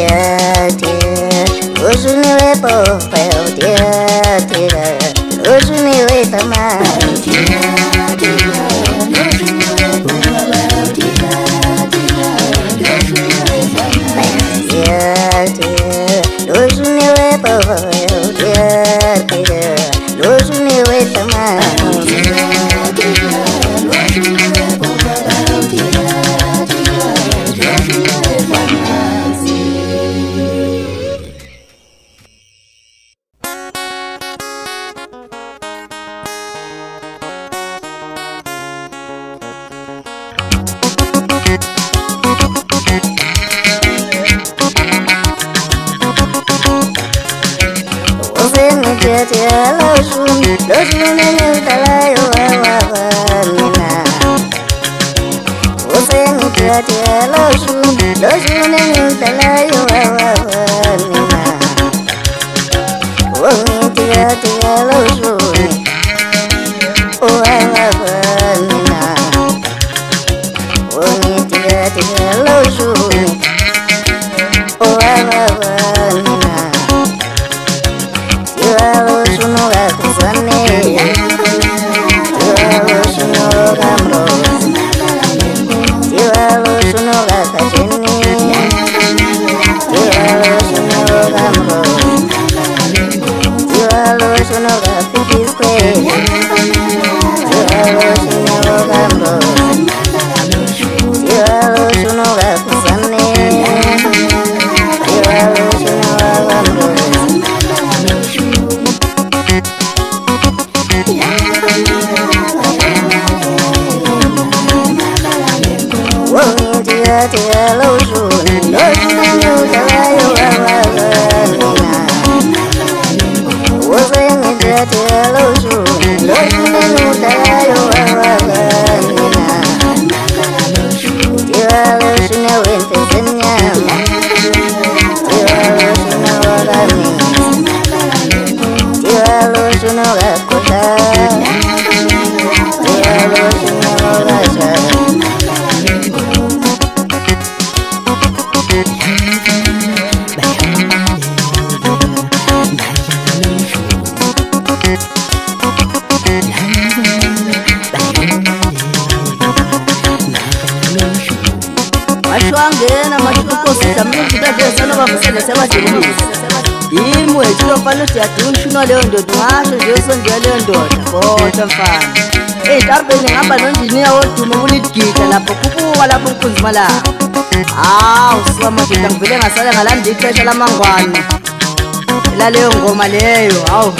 dear, dear. Hoje me levou para o dear, dear. Hoje me leva mais. Dear, dear. Hoje me leva para o dear, dear. Hoje me leva mais. Leyo ndoda ngasho nje usondela leyo ndoda kodwa mfana endabeni ngihamba nonjiniya wodumo kuligida lapho kubuka lapho ukunzima lapho suka madoda ngivele ngasale ngalanda ixesha lamangwane laleyo ngoma leyo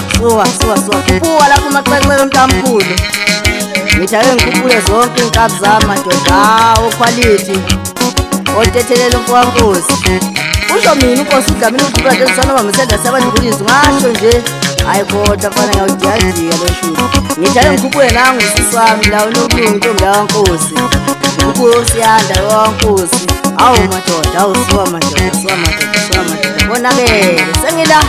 suka kubuka lapho maxexele mntamkhulu ngithi ake ngikhuphule zonke inkabi zami madoda quality otethelela umfowakazi usho mina uNkosi uDlamini uDlula nje sanoma msenda sabandikulizo ngasho nje hayi kodwa mfana ngiyawujajika lo shuthi ngithi ake ngikhuphule nangu usisi wami la uNokulungu intombi yaNkosi uNkosi yanda waNkosi madoda suka madoda bonakele sengila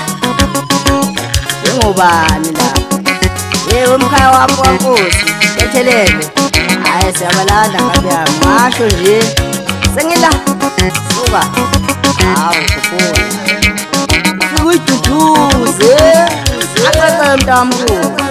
ngobani la yewe umkhaya wapho waNkosi ethelele hayi siyabalanda ngabe ngasho nje sengila suka kubuka uyiduduze akaqa mntamkhulu